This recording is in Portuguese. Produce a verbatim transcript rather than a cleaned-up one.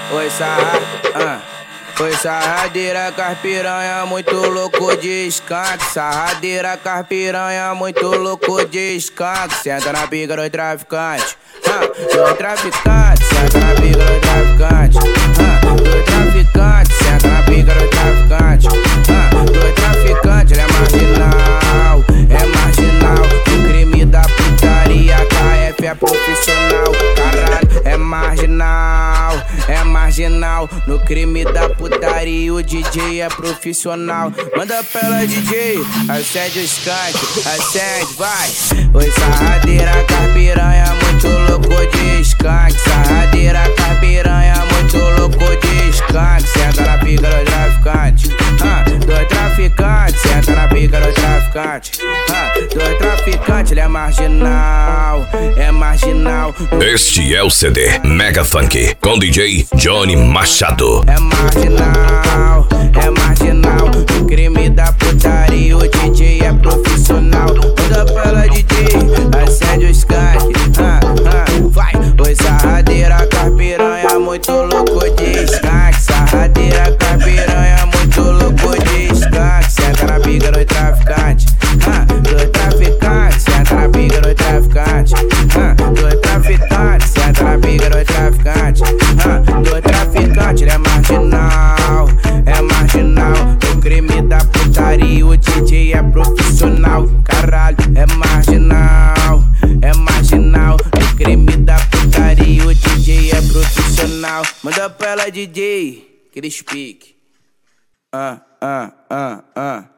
Oi, sarra, ah. Foi sarradeira, carpiranha, muito louco de skunk. Sarradeira, carpiranha, muito louco de skunk. Senta na pica do traficante, ah, do traficante. Senta na pica do traficante, ah, do traficante. Senta na pica do traficante, ah, do traficante. Ele é marginal, é marginal. O crime da putaria, K F é profissional. Caralho, é marginal, é marginal. No crime da putaria, o D J é profissional. Manda pra ela, D J, acende o skunk, acende, vai. Oi, sarradeira, carpiranha, muito louco de skunk. Sarradeira, carpiranha, muito louco de skunk. Senta na pica do traficante, ah, do traficante. Senta na pica do traficante, ah, do traficante. Ele é marginal, é marginal. Este é o C D Mega Funk com D J Johnny Machado. É marginal, é marginal. O crime da putaria, o D J é profissional. Manda pra ela, D J, acende o skunk, ah, ah, vai. Oi, sarradeira, carpiranha, muito louco de skunk. Sarradeira, carpiranha, muito louco de skunk. Senta na pica do traficante, ah, do traficante. Senta na pica do traficante, ah, do traficante. Senta na pica do traficante, ah, do traficante. Ele é marginal, é marginal. O crime da putaria, o D J é profissional. Caralho, é marginal, é marginal. O crime da putaria, o D J é profissional. Manda pra ela, D J, que eles pique. Ah, ah, ah, ah.